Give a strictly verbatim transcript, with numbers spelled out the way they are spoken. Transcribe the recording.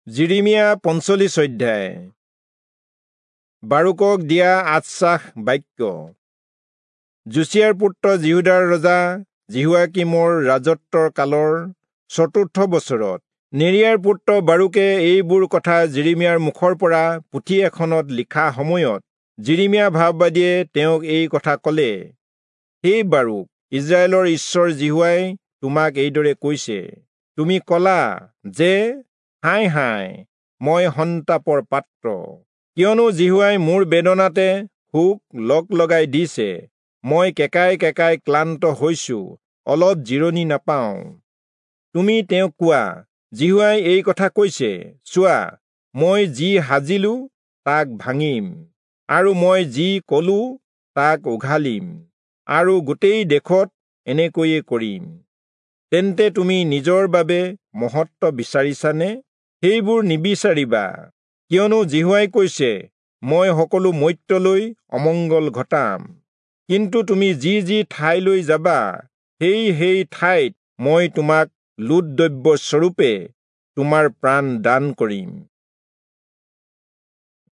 Jeremiah পঞ্চল্লিছ অধ্যায়। বাৰুকক দিয়া আশ্বাস বাক্য। যোচিয়াৰ পুত্ৰ জিহুদাৰ ৰজা জিহুৱাকিমৰ ৰাজত্বৰ কালৰ চতুৰ্থ বছৰত নেৰিয়াৰ পুত্ৰ বাৰুকে এইবোৰ কথা জিৰিমিয়াৰ মুখৰ পৰা পুথি এখনত লিখা সময়ত জিৰিমিয়া ভাৱবাদীয়ে তেওঁক এই কথা ক'লে, হে বাৰুক, ইজৰাইলৰ ঈশ্বৰ জিহুৱাই তোমাক এইদৰে কৈছে, তুমি ক'লা যে হাই হাই মই সন্তাপৰ পাত্ৰ, কিয়নো জিহুৱাই মোৰ বেদনাতে শোক লগ লগাই দিছে। মই কেকাই কেকাই ক্লান্ত হৈছো, অলপ জিৰণি নাপাওঁ। তুমি তেওঁক কোৱা, জিহুৱাই এই কথা কৈছে, চোৱা, মই যি সাজিলো তাক ভাঙিম, আৰু মই যি কলো তাক উঘালিম, আৰু গোটেই দেশত এনেকৈয়ে কৰিম। তেন্তে তুমি নিজৰ বাবে মহত্ব বিচাৰিছানে? সেইবোৰ নিবিচাৰিবা, কিয়নো জিহুৱাই কৈছে, মই সকলো মৰ্ত্যলৈ অমংগল ঘটাম। কিন্তু তুমি যি যি ঠাইলৈ যাবা, সেই সেই ঠাইত মই তোমাক লোট দ্ৰব্য স্বৰূপে তোমাৰ প্ৰাণ দান কৰিম।